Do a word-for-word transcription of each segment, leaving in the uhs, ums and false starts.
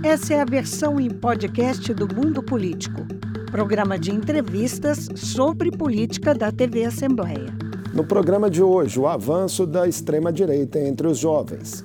Essa é a versão em podcast do Mundo Político, programa de entrevistas sobre política da T V Assembleia. No programa de hoje, o avanço da extrema-direita entre os jovens.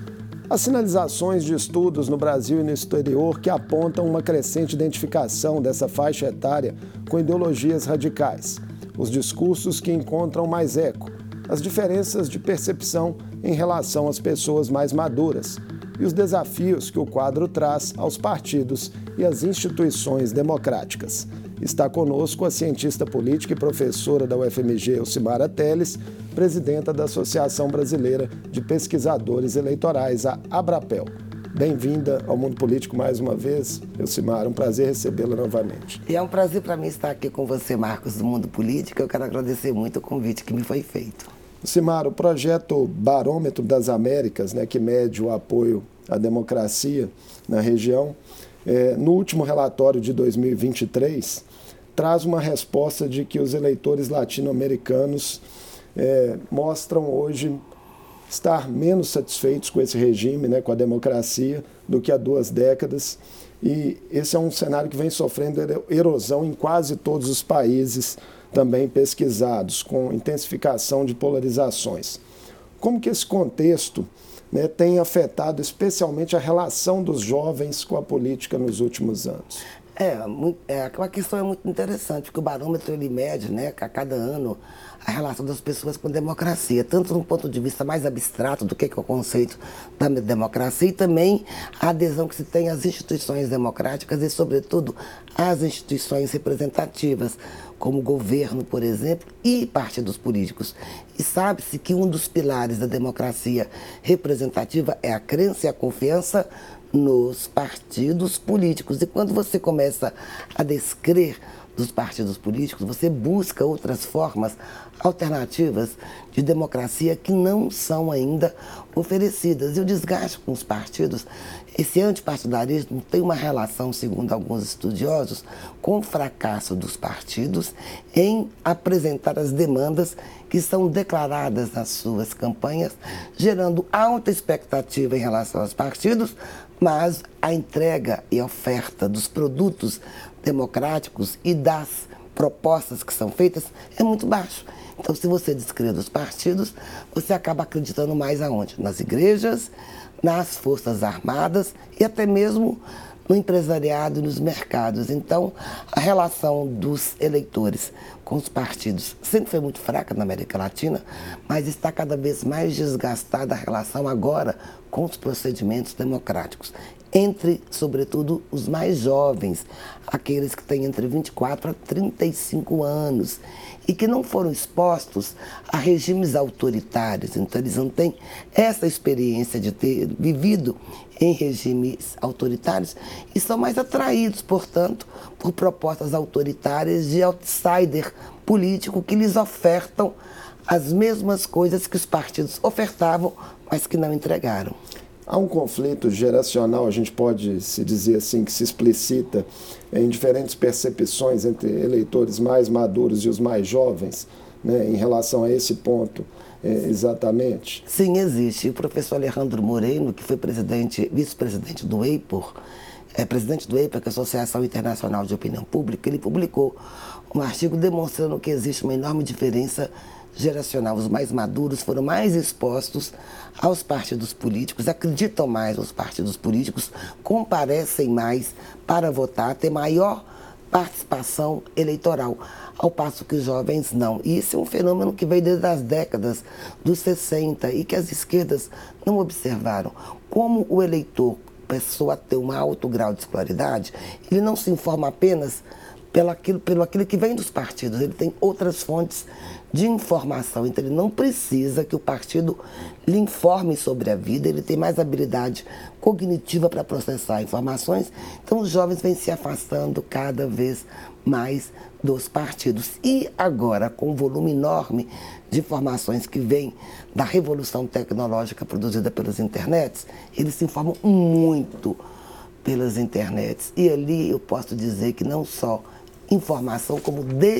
As sinalizações de estudos no Brasil e no exterior que apontam uma crescente identificação dessa faixa etária com ideologias radicais. Os discursos que encontram mais eco. As diferenças de percepção em relação às pessoas mais maduras. E os desafios que o quadro traz aos partidos e às instituições democráticas. Está conosco a cientista política e professora da U F M G, Elcimara Teles, presidenta da Associação Brasileira de Pesquisadores Eleitorais, a Abrapel. Bem-vinda ao Mundo Político mais uma vez, Elcimara, um prazer recebê-la novamente. E é um prazer para mim estar aqui com você, Marcos, do Mundo Político. Eu quero agradecer muito o convite que me foi feito. Elcimara, o projeto Barômetro das Américas, né, que mede o apoio à democracia na região, é, no último relatório de dois mil e vinte e três, traz uma resposta de que os eleitores latino-americanos é, mostram hoje estar menos satisfeitos com esse regime, né, com a democracia, do que há duas décadas. E esse é um cenário que vem sofrendo erosão em quase todos os países também pesquisados, com intensificação de polarizações. Como que esse contexto, né, tem afetado especialmente a relação dos jovens com a política nos últimos anos? É, é uma questão é muito interessante, porque o barômetro ele mede, né, a cada ano a relação das pessoas com a democracia, tanto no ponto de vista mais abstrato do que é o conceito da democracia e também a adesão que se tem às instituições democráticas e, sobretudo, às instituições representativas, como o governo, por exemplo, e partidos políticos. E sabe-se que um dos pilares da democracia representativa é a crença e a confiança nos partidos políticos. E quando você começa a descrer dos partidos políticos, você busca outras formas alternativas de democracia que não são ainda oferecidas. E o desgaste com os partidos, esse antipartidarismo tem uma relação, segundo alguns estudiosos, com o fracasso dos partidos em apresentar as demandas que são declaradas nas suas campanhas, gerando alta expectativa em relação aos partidos, mas a entrega e a oferta dos produtos democráticos e das propostas que são feitas é muito baixo. Então, se você descreve os partidos, você acaba acreditando mais aonde? Nas igrejas, nas forças armadas e até mesmo no empresariado e nos mercados. Então, a relação dos eleitores com os partidos sempre foi muito fraca na América Latina, mas está cada vez mais desgastada a relação agora com os procedimentos democráticos, entre, sobretudo, os mais jovens, aqueles que têm entre vinte e quatro a trinta e cinco anos e que não foram expostos a regimes autoritários. Então, eles não têm essa experiência de ter vivido em regimes autoritários e são mais atraídos, portanto, por propostas autoritárias de outsider político que lhes ofertam as mesmas coisas que os partidos ofertavam, mas que não entregaram. Há um conflito geracional, a gente pode se dizer assim, que se explicita em diferentes percepções entre eleitores mais maduros e os mais jovens, né, em relação a esse ponto, é, exatamente? Sim, existe. O professor Alejandro Moreno, que foi presidente, vice-presidente do E I P O R, é presidente do E I P O R, que é a Associação Internacional de Opinião Pública, ele publicou um artigo demonstrando que existe uma enorme diferença geracional. Os mais maduros foram mais expostos aos partidos políticos, acreditam mais nos partidos políticos, comparecem mais para votar, têm maior participação eleitoral, ao passo que os jovens não. E isso é um fenômeno que veio desde as décadas dos sessenta e que as esquerdas não observaram. Como o eleitor passou a ter um alto grau de escolaridade, ele não se informa apenas pelo aquilo, pelo aquilo que vem dos partidos, ele tem outras fontes de informação, então ele não precisa que o partido lhe informe sobre a vida, ele tem mais habilidade cognitiva para processar informações, então os jovens vêm se afastando cada vez mais dos partidos. E agora, com o volume enorme de informações que vem da revolução tecnológica produzida pelas internets, eles se informam muito pelas internets. E ali eu posso dizer que não só informação, como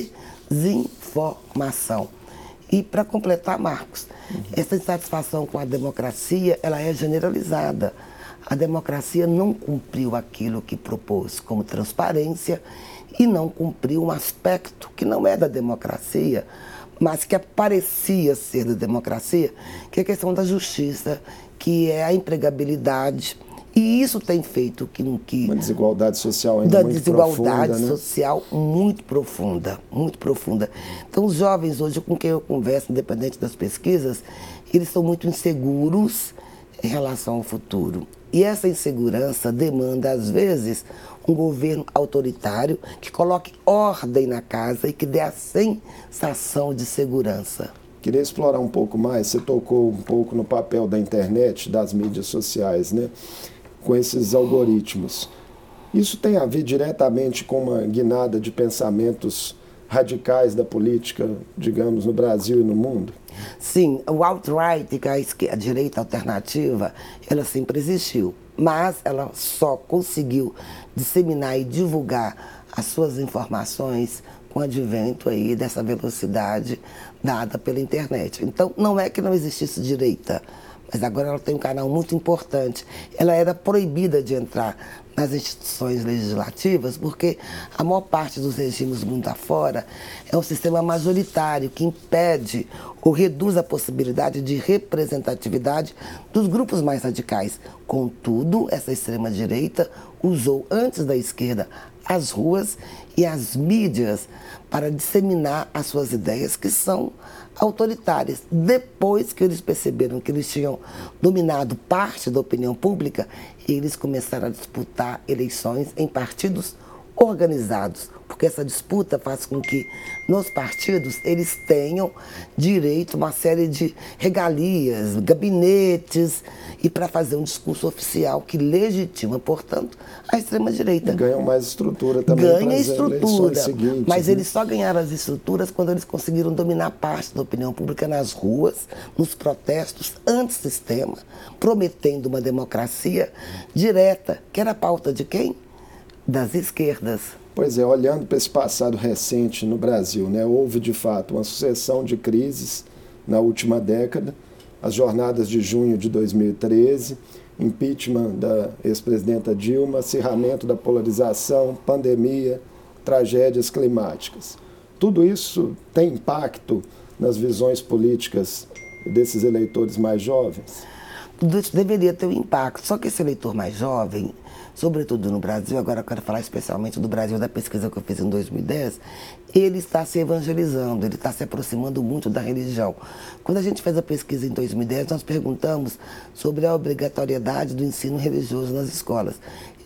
desinformação. E para completar, Marcos, uhum. essa insatisfação com a democracia, ela é generalizada. a democracia não cumpriu aquilo que propôs como transparência e não cumpriu um aspecto que não é da democracia, mas que parecia ser da democracia, que é a questão da justiça, que é a empregabilidade. E isso tem feito que... que uma desigualdade social ainda da muito desigualdade profunda, né? social muito profunda, muito profunda. Então, os jovens hoje com quem eu converso, independente das pesquisas, eles são muito inseguros em relação ao futuro. E essa insegurança demanda, às vezes, um governo autoritário que coloque ordem na casa e que dê a sensação de segurança. Queria explorar um pouco mais, você tocou um pouco no papel da internet, das mídias sociais, né? Com esses algoritmos. Isso tem a ver diretamente com uma guinada de pensamentos radicais da política, digamos, no Brasil e no mundo? Sim, o alt-right, que é a, esquerda, a direita alternativa, ela sempre existiu, mas ela só conseguiu disseminar e divulgar as suas informações com o advento aí dessa velocidade dada pela internet. Então, não é que não existisse direita, mas agora ela tem um canal muito importante. Ela era proibida de entrar nas instituições legislativas porque a maior parte dos regimes mundo afora é um sistema majoritário que impede ou reduz a possibilidade de representatividade dos grupos mais radicais. Contudo, essa extrema-direita usou, antes da esquerda, as ruas e as mídias para disseminar as suas ideias, que são autoritárias. Depois que eles perceberam que eles tinham dominado parte da opinião pública, eles começaram a disputar eleições em partidos organizados, porque essa disputa faz com que nos partidos eles tenham direito a uma série de regalias, gabinetes, e para fazer um discurso oficial que legitima, portanto, a extrema-direita. Ganham mais estrutura também. Ganha estrutura, seguintes, mas né? eles só ganharam as estruturas quando eles conseguiram dominar parte da opinião pública nas ruas, nos protestos anti-sistema, prometendo uma democracia direta, que era a pauta de quem? Das esquerdas. Pois é, olhando para esse passado recente no Brasil, né, houve de fato uma sucessão de crises na última década, as jornadas de junho de dois mil e treze, impeachment da ex-presidenta Dilma, acirramento da polarização, pandemia, tragédias climáticas. Tudo isso tem impacto nas visões políticas desses eleitores mais jovens? Tudo isso deveria ter um impacto, só que esse eleitor mais jovem, sobretudo no Brasil, agora eu quero falar especialmente do Brasil, da pesquisa que eu fiz em dois mil e dez, ele está se evangelizando, ele está se aproximando muito da religião. Quando a gente fez a pesquisa em dois mil e dez, nós perguntamos sobre a obrigatoriedade do ensino religioso nas escolas.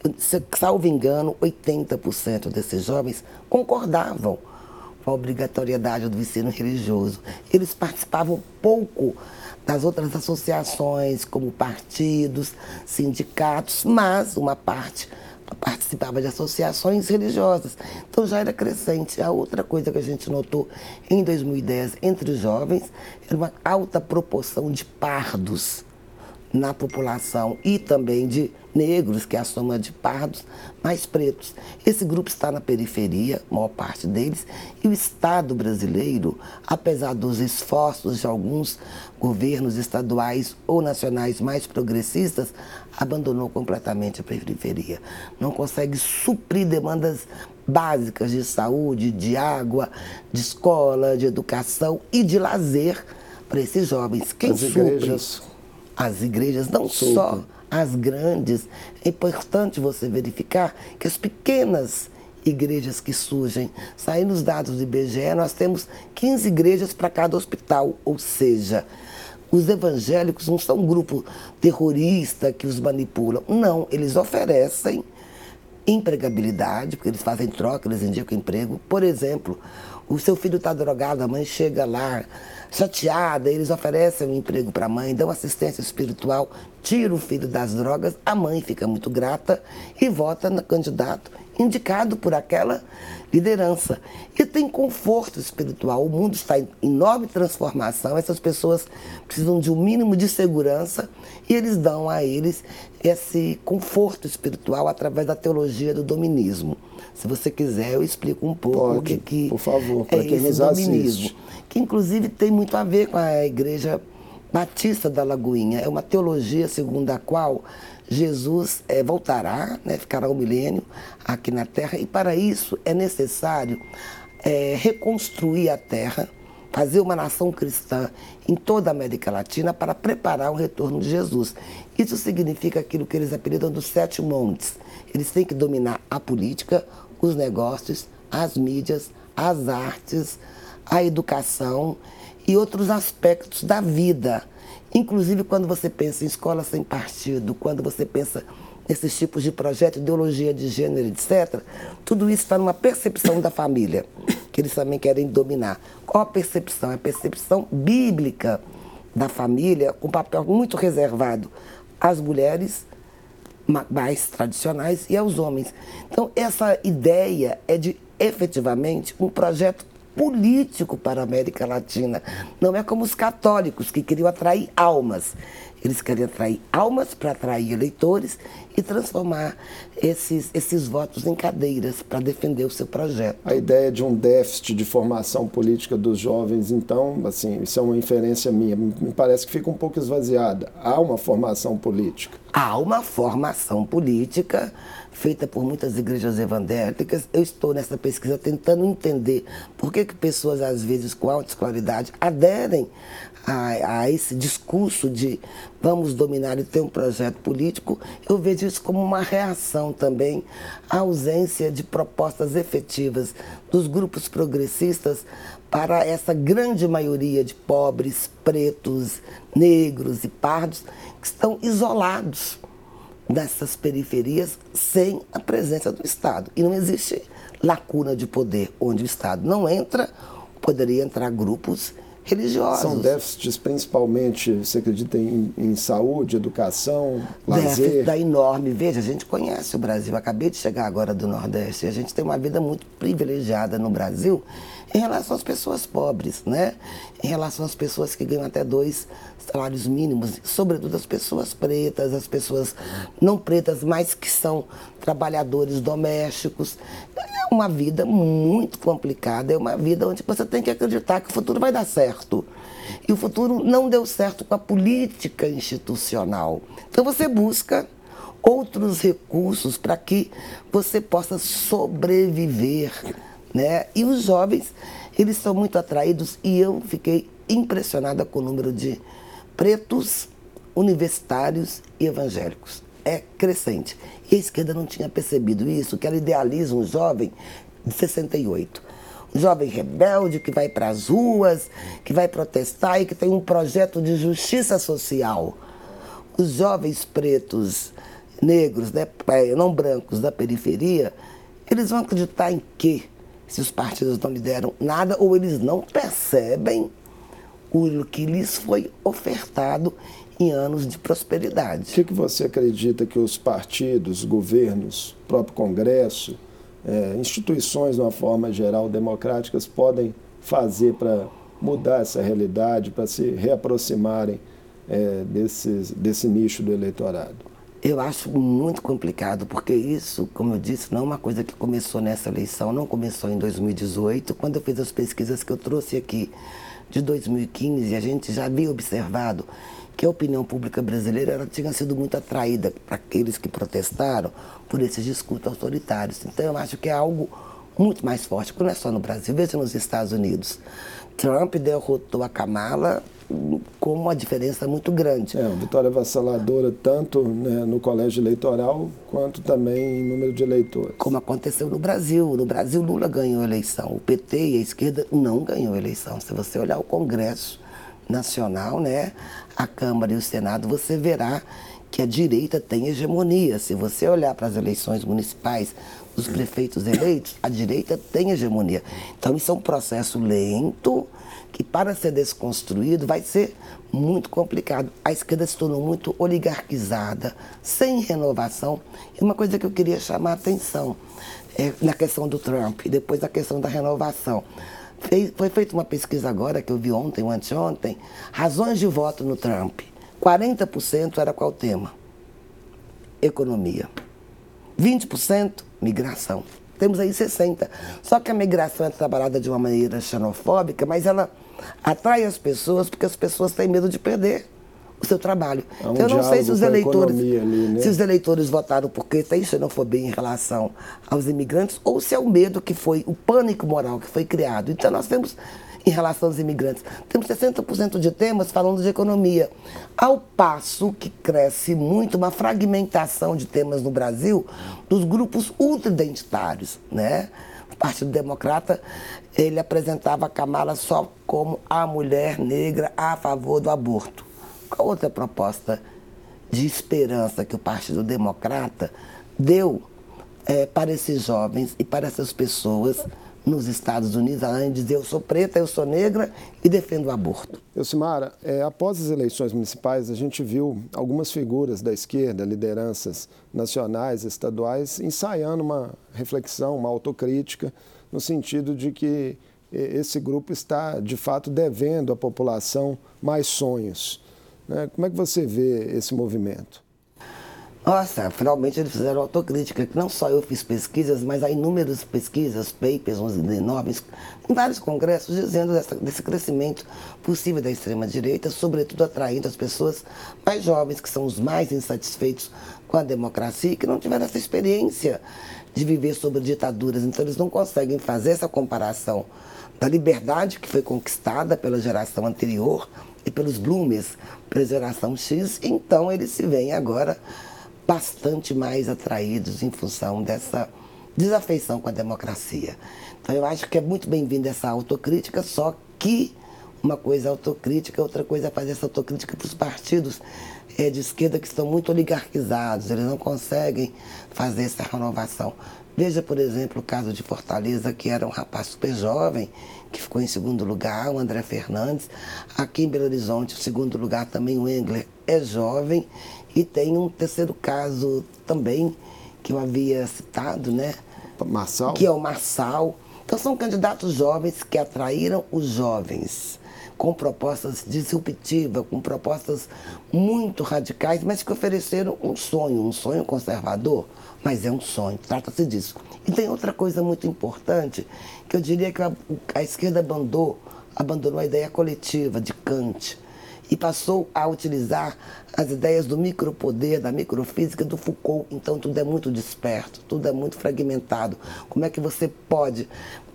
Salvo engano, oitenta por cento desses jovens concordavam com a obrigatoriedade do ensino religioso. Eles participavam pouco das outras associações, como partidos, sindicatos, mas uma parte participava de associações religiosas. Então já era crescente. A outra coisa que a gente notou em dois mil e dez entre os jovens era uma alta proporção de pardos na população e também de negros, que é a soma de pardos mais pretos. Esse grupo está na periferia, a maior parte deles, e o Estado brasileiro, apesar dos esforços de alguns governos estaduais ou nacionais mais progressistas, abandonou completamente a periferia. Não consegue suprir demandas básicas de saúde, de água, de escola, de educação e de lazer para esses jovens. Quem As supre? igrejas. As igrejas, não Supre. só as grandes. É importante você verificar que as pequenas igrejas que surgem, saindo os dados do I B G E, nós temos quinze igrejas para cada hospital, ou seja, os evangélicos não são um grupo terrorista que os manipulam, não, eles oferecem empregabilidade, porque eles fazem troca, eles indicam emprego. Por exemplo, o seu filho está drogado, a mãe chega lá chateada, eles oferecem um emprego para a mãe, dão assistência espiritual, tira o filho das drogas, a mãe fica muito grata e vota no candidato indicado por aquela liderança. E tem conforto espiritual, o mundo está em enorme transformação, essas pessoas precisam de um mínimo de segurança e eles dão a eles esse conforto espiritual através da teologia do dominismo. Se você quiser, eu explico um pouco Pode, o que, que por favor, para é quem esse nos dominismo, assiste. que inclusive tem muito a ver com a Igreja Batista da Lagoinha. É uma teologia segundo a qual Jesus é, voltará, né, ficará um milênio aqui na Terra, e para isso é necessário é, reconstruir a Terra, fazer uma nação cristã em toda a América Latina para preparar o retorno de Jesus. Isso significa aquilo que eles apelidam dos sete montes. Eles têm que dominar a política, os negócios, as mídias, as artes, a educação e outros aspectos da vida. Inclusive, quando você pensa em escola sem partido, quando você pensa nesses tipos de projeto, ideologia de gênero, etcétera, tudo isso está numa percepção da família, que eles também querem dominar. Qual a percepção? É a percepção bíblica da família, com um papel muito reservado às mulheres mais tradicionais e aos homens. Então, essa ideia é de, efetivamente, um projeto político para a América Latina. Não é como os católicos, que queriam atrair almas. Eles querem atrair almas para atrair eleitores e transformar esses, esses votos em cadeiras para defender o seu projeto. A ideia de um déficit de formação política dos jovens, então, assim, isso é uma inferência minha, me parece que fica um pouco esvaziada. Há uma formação política? Há uma formação política feita por muitas igrejas evangélicas. Eu estou nessa pesquisa tentando entender por que, que pessoas, às vezes, com alta escolaridade, aderem a, a esse discurso de vamos dominar e ter um projeto político. Eu vejo isso como uma reação também à ausência de propostas efetivas dos grupos progressistas para essa grande maioria de pobres, pretos, negros e pardos que estão isolados nessas periferias sem a presença do Estado. E não existe lacuna de poder onde o Estado não entra, poderia entrar grupos religiosos. São déficits principalmente, você acredita, em, em saúde, educação, lazer? Déficit da enorme. Veja, a gente conhece o Brasil, acabei de chegar agora do Nordeste, e a gente tem uma vida muito privilegiada no Brasil em relação às pessoas pobres, né? Em relação às pessoas que ganham até dois salários mínimos, sobretudo as pessoas pretas, as pessoas não pretas, mas que são trabalhadores domésticos. É uma vida muito complicada, é uma vida onde você tem que acreditar que o futuro vai dar certo. E o futuro não deu certo com a política institucional. Então você busca outros recursos para que você possa sobreviver, né? E os jovens, eles são muito atraídos, e eu fiquei impressionada com o número de pretos, universitários e evangélicos. É crescente. E a esquerda não tinha percebido isso, que ela idealiza um jovem de sessenta e oito. Um jovem rebelde que vai para as ruas, que vai protestar e que tem um projeto de justiça social. Os jovens pretos, negros, né, não brancos da periferia, eles vão acreditar em quê? Se os partidos não lhe deram nada, ou eles não percebem o que lhes foi ofertado em anos de prosperidade. O que, que você acredita que os partidos, governos, próprio Congresso, é, instituições, de uma forma geral, democráticas, podem fazer para mudar essa realidade, para se reaproximarem é, desses, desse nicho do eleitorado? Eu acho muito complicado, porque isso, como eu disse, não é uma coisa que começou nessa eleição, não começou em dois mil e dezoito, quando eu fiz as pesquisas que eu trouxe aqui de dois mil e quinze, a gente já havia observado que a opinião pública brasileira ela tinha sido muito atraída para aqueles que protestaram por esses discursos autoritários. Então eu acho que é algo muito mais forte, porque não é só no Brasil, veja nos Estados Unidos. Trump derrotou a Kamala com uma diferença muito grande. É, uma vitória avassaladora tanto, né, no colégio eleitoral quanto também em número de eleitores. Como aconteceu no Brasil. No Brasil, Lula ganhou a eleição. O P T e a esquerda não ganhou a eleição. Se você olhar o Congresso Nacional, né, a Câmara e o Senado, você verá que a direita tem hegemonia. Se você olhar para as eleições municipais, os prefeitos eleitos, a direita tem hegemonia. Então, isso é um processo lento, que para ser desconstruído vai ser muito complicado. A esquerda se tornou muito oligarquizada, sem renovação. E uma coisa que eu queria chamar a atenção é na questão do Trump, e depois na questão da renovação. Foi feita uma pesquisa agora, que eu vi ontem ou anteontem, razões de voto no Trump. quarenta por cento era qual tema? Economia. vinte por cento, migração. Temos aí sessenta por cento. Só que a migração é trabalhada de uma maneira xenofóbica, mas ela atrai as pessoas porque as pessoas têm medo de perder o seu trabalho. Há um então, eu não sei se os eleitores, ali, né? se os eleitores votaram porque tem xenofobia em relação aos imigrantes ou se é o medo que foi, o pânico moral que foi criado. Então, nós temos, em relação aos imigrantes, temos sessenta por cento de temas falando de economia, ao passo que cresce muito uma fragmentação de temas no Brasil dos grupos ultra-identitários, né? O Partido Democrata, ele apresentava a Kamala só como a mulher negra a favor do aborto. Qual outra proposta de esperança que o Partido Democrata deu é, para esses jovens e para essas pessoas nos Estados Unidos, além de dizer eu sou preta, eu sou negra e defendo o aborto? Elcimara, é, após as eleições municipais, a gente viu algumas figuras da esquerda, lideranças nacionais, estaduais, ensaiando uma reflexão, uma autocrítica, no sentido de que esse grupo está, de fato, devendo à população mais sonhos. Né? Como é que você vê esse movimento? Nossa, finalmente eles fizeram autocrítica, que não só eu fiz pesquisas, mas há inúmeras pesquisas, papers, uns enormes, em vários congressos, dizendo dessa, desse crescimento possível da extrema-direita, sobretudo atraindo as pessoas mais jovens, que são os mais insatisfeitos com a democracia e que não tiveram essa experiência de viver sob ditaduras. Então, eles não conseguem fazer essa comparação da liberdade que foi conquistada pela geração anterior e pelos bloomers, pela geração X, então eles se veem agora bastante mais atraídos em função dessa desafeição com a democracia. Então eu acho que é muito bem-vinda essa autocrítica, só que uma coisa é autocrítica, outra coisa é fazer essa autocrítica para os partidos é, de esquerda que estão muito oligarquizados, eles não conseguem fazer essa renovação. Veja, por exemplo, o caso de Fortaleza, que era um rapaz super jovem, que ficou em segundo lugar, o André Fernandes. Aqui em Belo Horizonte, em segundo lugar, também o Engler é jovem. E tem um terceiro caso também, que eu havia citado, né? Marçal. Que é o Marçal. Então, são candidatos jovens que atraíram os jovens, com propostas disruptivas, com propostas muito radicais, mas que ofereceram um sonho, um sonho conservador, mas é um sonho, trata-se disso. E tem outra coisa muito importante, que eu diria que a, a esquerda abandonou, abandonou a ideia coletiva de Kant, e passou a utilizar as ideias do micropoder, da microfísica, do Foucault. Então, tudo é muito disperso, tudo é muito fragmentado. Como é que você pode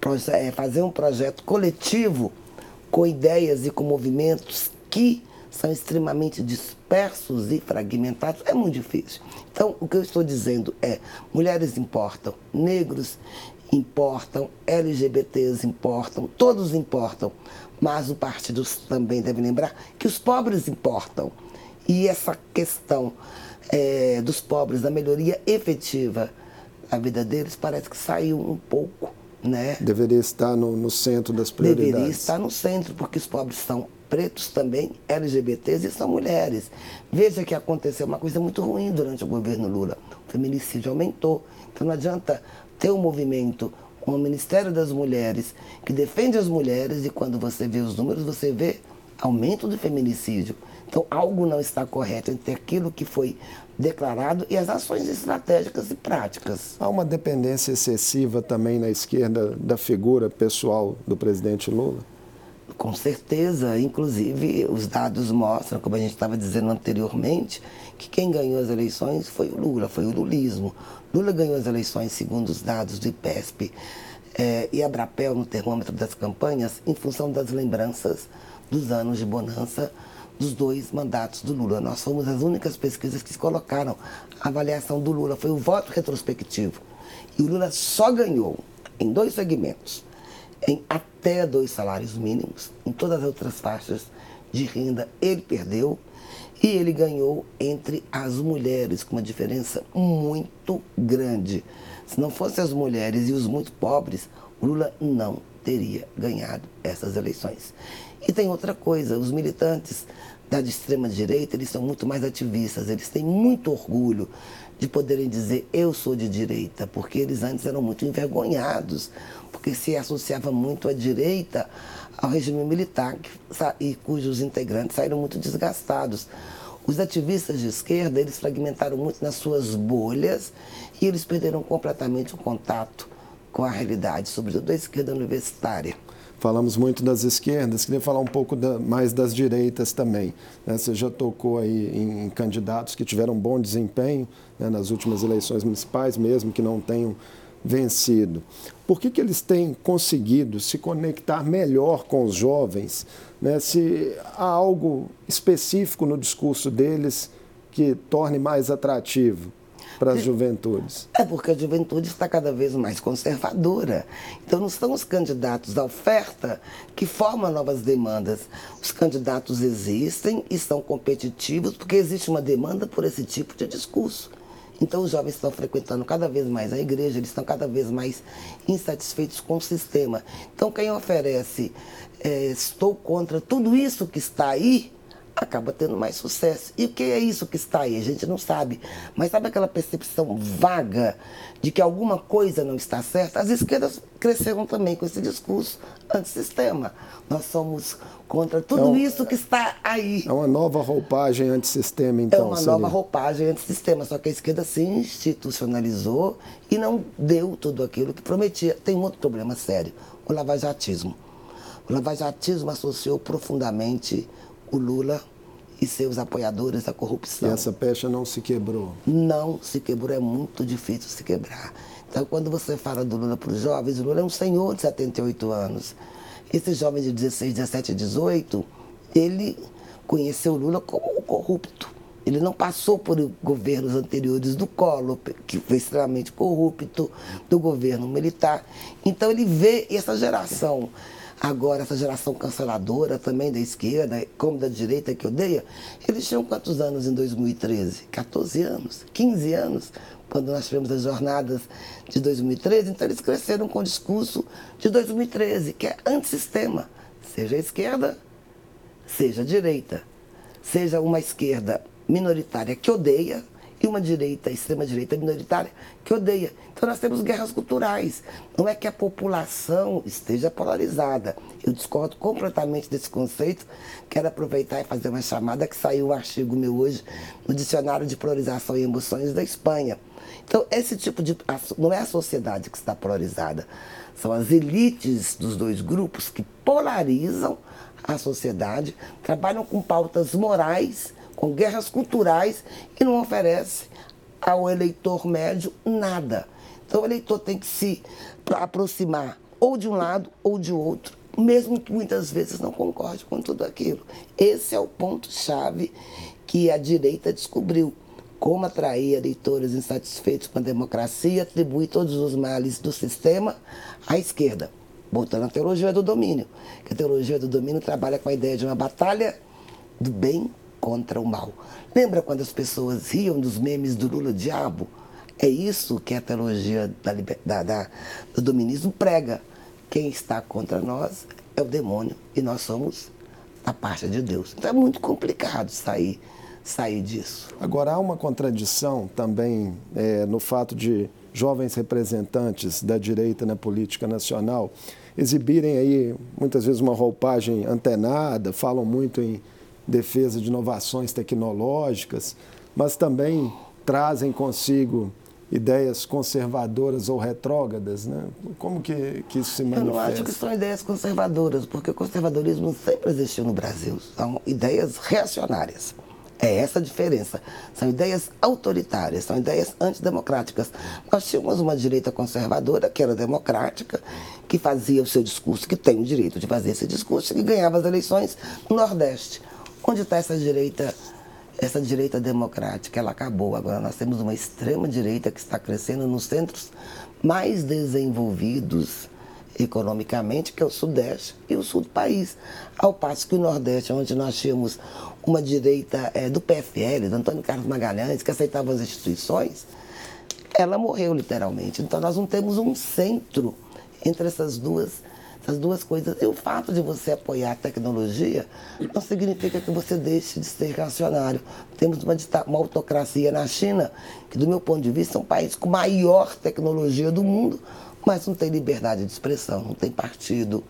fazer um projeto coletivo com ideias e com movimentos que são extremamente dispersos e fragmentados? É muito difícil. Então, o que eu estou dizendo é, mulheres importam, negros importam, L G B Ts importam, todos importam. Mas o partido também deve lembrar que os pobres importam. E essa questão é, dos pobres, da melhoria efetiva da vida deles, parece que saiu um pouco, né? Deveria estar no, no centro das prioridades. Deveria estar no centro, porque os pobres são pretos também, L G B Ts e são mulheres. Veja que aconteceu uma coisa muito ruim durante o governo Lula. O feminicídio aumentou. Então não adianta ter um movimento com o Ministério das Mulheres, que defende as mulheres, e quando você vê os números, você vê aumento do feminicídio. Então, algo não está correto entre aquilo que foi declarado e as ações estratégicas e práticas. Há uma dependência excessiva também na esquerda da figura pessoal do presidente Lula? Com certeza, inclusive os dados mostram, como a gente estava dizendo anteriormente, que quem ganhou as eleições foi o Lula, foi o lulismo. Lula ganhou as eleições segundo os dados do IPESP eh, e Abrapel no termômetro das campanhas em função das lembranças dos anos de bonança dos dois mandatos do Lula. Nós fomos as únicas pesquisas que colocaram a avaliação do Lula, foi o voto retrospectivo. E o Lula só ganhou em dois segmentos, em até dois salários mínimos, em todas as outras faixas de renda ele perdeu, e ele ganhou entre as mulheres, com uma diferença muito grande. Se não fossem as mulheres e os muito pobres, o Lula não teria ganhado essas eleições. E tem outra coisa, os militantes da extrema-direita, eles são muito mais ativistas, eles têm muito orgulho de poderem dizer eu sou de direita, porque eles antes eram muito envergonhados, porque se associava muito à direita ao regime militar, e cujos integrantes saíram muito desgastados. Os ativistas de esquerda, eles fragmentaram muito nas suas bolhas e eles perderam completamente o contato com a realidade, sobretudo a esquerda universitária. falamos muito das esquerdas, queria falar um pouco da, mais das direitas também. Né? Você já tocou aí em, em candidatos que tiveram bom desempenho, né, nas últimas eleições municipais, mesmo que não tenham vencido. Por que que eles têm conseguido se conectar melhor com os jovens? Né? Se há algo específico no discurso deles que torne mais atrativo para as juventudes? É porque a juventude está cada vez mais conservadora. Então não são os candidatos à oferta que formam novas demandas. Os candidatos existem e são competitivos porque existe uma demanda por esse tipo de discurso. Então os jovens estão frequentando cada vez mais a igreja, eles estão cada vez mais insatisfeitos com o sistema. Então quem oferece, é, estou contra tudo isso que está aí, acaba tendo mais sucesso. E o que é isso que está aí? A gente não sabe. Mas sabe aquela percepção vaga de que alguma coisa não está certa? As esquerdas cresceram também com esse discurso antissistema. Nós somos contra tudo então, isso que está aí. É uma nova roupagem antissistema, então. É uma seria. nova roupagem antissistema, só que a esquerda se institucionalizou e não deu tudo aquilo que prometia. Tem um outro problema sério, o lavajatismo. O lavajatismo associou profundamente o Lula e seus apoiadores à corrupção. E essa pecha não se quebrou? Não se quebrou, é muito difícil se quebrar. Então, quando você fala do Lula para os jovens, o Lula é um senhor de setenta e oito anos. Esse jovem de dezesseis, dezessete, dezoito, ele conheceu o Lula como um corrupto. Ele não passou por governos anteriores do Collor, que foi extremamente corrupto, do governo militar. Então, ele vê essa geração. Agora, essa geração canceladora também da esquerda, como da direita que odeia, eles tinham quantos anos em dois mil e treze? quatorze anos, quinze anos, quando nós tivemos as jornadas de dois mil e treze. Então, eles cresceram com o discurso de dois mil e treze, que é antissistema, seja a esquerda, seja a direita, seja uma esquerda minoritária que odeia e uma direita, extrema-direita minoritária, que odeia. Então nós temos guerras culturais. Não é que a população esteja polarizada. Eu discordo completamente desse conceito. Quero aproveitar e fazer uma chamada que saiu um artigo meu hoje no Dicionário de Polarização e Emoções da Espanha. Então esse tipo de... não é a sociedade que está polarizada. São as elites dos dois grupos que polarizam a sociedade, trabalham com pautas morais, com guerras culturais e não oferece ao eleitor médio nada. Então o eleitor tem que se aproximar ou de um lado ou de outro, mesmo que muitas vezes não concorde com tudo aquilo. Esse é o ponto-chave que a direita descobriu. Como atrair eleitores insatisfeitos com a democracia, atribui todos os males do sistema à esquerda. Voltando à teologia do domínio, que a teologia do domínio trabalha com a ideia de uma batalha do bem contra o mal. Lembra quando as pessoas riam dos memes do Lula diabo? É isso que a teologia da, da, da, do dominismo prega. Quem está contra nós é o demônio e nós somos a parte de Deus. Então é muito complicado sair, sair disso. Agora, há uma contradição também é, no fato de jovens representantes da direita na política nacional exibirem aí muitas vezes uma roupagem antenada, falam muito em defesa de inovações tecnológicas, mas também trazem consigo ideias conservadoras ou retrógradas, né? Como que, que isso se manifesta? Eu não acho que são ideias conservadoras, porque o conservadorismo sempre existiu no Brasil. São ideias reacionárias. É essa a diferença. São ideias autoritárias, são ideias antidemocráticas. Nós tínhamos uma direita conservadora, que era democrática, que fazia o seu discurso, que tem o direito de fazer esse discurso, que ganhava as eleições no Nordeste. Onde está essa direita, essa direita democrática? Ela acabou. Agora nós temos uma extrema-direita que está crescendo nos centros mais desenvolvidos economicamente, que é o Sudeste e o Sul do país. Ao passo que o Nordeste, onde nós tínhamos uma direita é, do P F L, do Antônio Carlos Magalhães, que aceitava as instituições, ela morreu literalmente. Então nós não temos um centro entre essas duas Essas duas coisas. E o fato de você apoiar a tecnologia não significa que você deixe de ser reacionário. Temos uma, uma autocracia na China, que do meu ponto de vista é um país com maior tecnologia do mundo, mas não tem liberdade de expressão, não tem partido.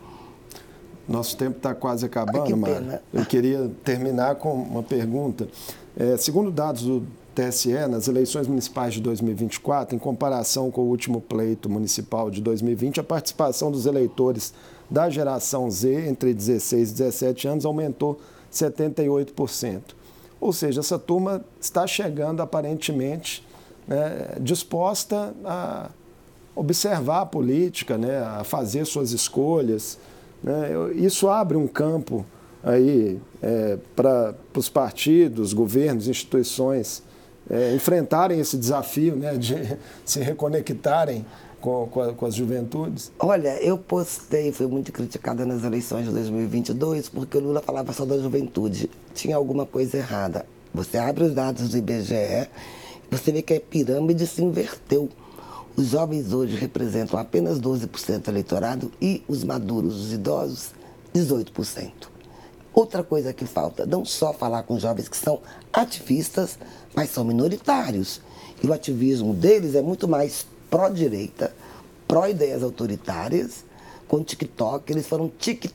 Nosso tempo está quase acabando, Ai, que Mara. pena. Eu queria terminar com uma pergunta. É, segundo dados do T S E, nas eleições municipais de dois mil e vinte e quatro, em comparação com o último pleito municipal de dois mil e vinte, a participação dos eleitores da geração Z, entre dezesseis e dezessete anos, aumentou setenta e oito por cento. Ou seja, essa turma está chegando, aparentemente, né, disposta a observar a política, né, a fazer suas escolhas. Né? Isso abre um campo aí é, para os partidos, governos, instituições é, enfrentarem esse desafio, né, de se reconectarem com, com, a, com as juventudes? Olha, eu postei, fui muito criticada nas eleições de dois mil e vinte e dois, porque o Lula falava só da juventude. Tinha alguma coisa errada. Você abre os dados do I B G E, você vê que a pirâmide se inverteu. Os jovens hoje representam apenas doze por cento do eleitorado e os maduros, os idosos, dezoito por cento. Outra coisa que falta, não só falar com jovens que são ativistas, mas são minoritários. E o ativismo deles é muito mais pró-direita, pró-ideias autoritárias. Com o TikTok, eles foram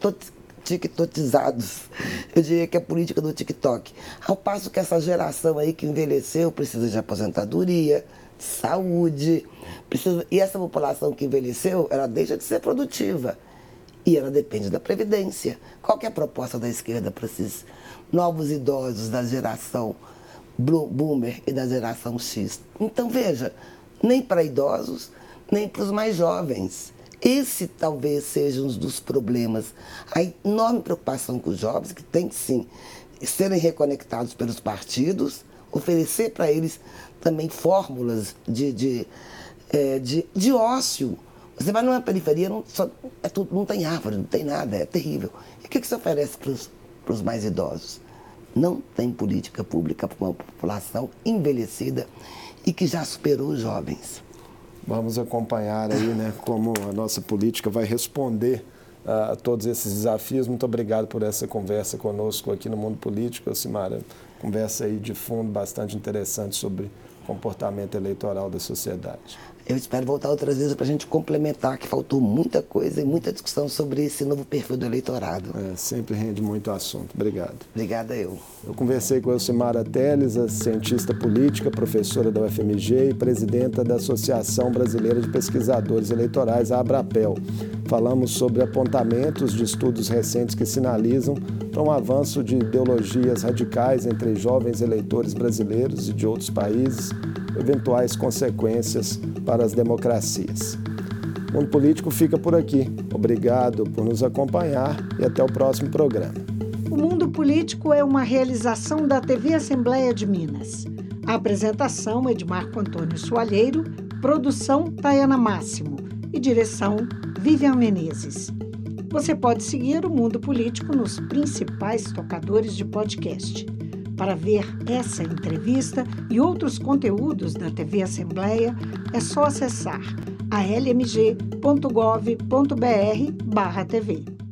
tiktokizados. Eu diria que é a política do TikTok. Ao passo que essa geração aí que envelheceu precisa de aposentadoria, saúde, precisa... e essa população que envelheceu, ela deixa de ser produtiva. E ela depende da Previdência. Qual que é a proposta da esquerda para esses novos idosos da geração Boomer e da geração X? Então, veja, nem para idosos, nem para os mais jovens. Esse talvez seja um dos problemas. A enorme preocupação com os jovens, que tem que sim serem reconectados pelos partidos, oferecer para eles também fórmulas de, de, é, de, de ócio. Você vai numa periferia, não, só, é tudo, não tem árvore, não tem nada, é terrível. E o que, que você oferece para os mais idosos? Não tem política pública para uma população envelhecida e que já superou os jovens. Vamos acompanhar aí, né, como a nossa política vai responder a todos esses desafios. Muito obrigado por essa conversa conosco aqui no Mundo Político, Alcimara. Conversa aí de fundo bastante interessante sobre comportamento eleitoral da sociedade. Eu espero voltar outras vezes para a gente complementar, que faltou muita coisa e muita discussão sobre esse novo perfil do eleitorado. É, sempre rende muito assunto. Obrigado. Obrigada eu. Eu conversei com a Alcimara Teles, a cientista política, professora da U F M G e presidenta da Associação Brasileira de Pesquisadores Eleitorais, a ABRAPEL. Falamos sobre apontamentos de estudos recentes que sinalizam para um avanço de ideologias radicais entre jovens eleitores brasileiros e de outros países, eventuais consequências para as democracias. O Mundo Político fica por aqui. Obrigado por nos acompanhar e até o próximo programa. O Mundo Político é uma realização da T V Assembleia de Minas. A apresentação é de Marco Antônio Soalheiro, produção Tayana Máximo e direção Vivian Menezes. Você pode seguir o Mundo Político nos principais tocadores de podcast. Para ver essa entrevista e outros conteúdos da T V Assembleia, é só acessar a l m g ponto gov ponto b r barra T V.